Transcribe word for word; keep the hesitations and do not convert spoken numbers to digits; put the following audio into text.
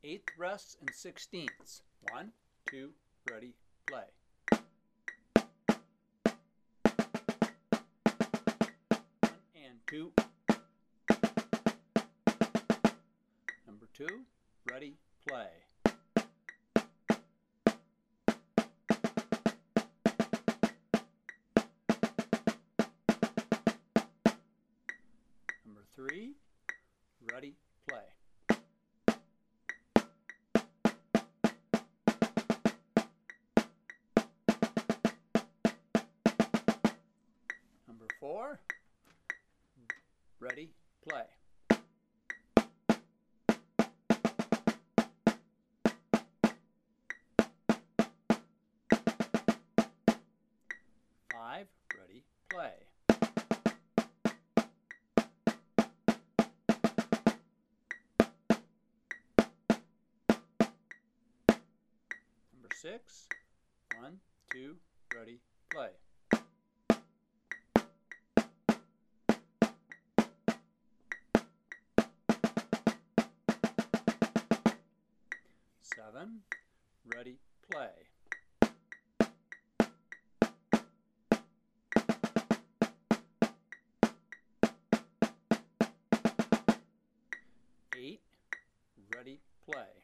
eighth rests and sixteenths. One, two, ready, play. One and two. Number two, ready, play. Number three, ready, play. Number four, ready, play. Five, ready, play. Number six, one, two, ready, play. Seven, ready, play. Eight, ready, play.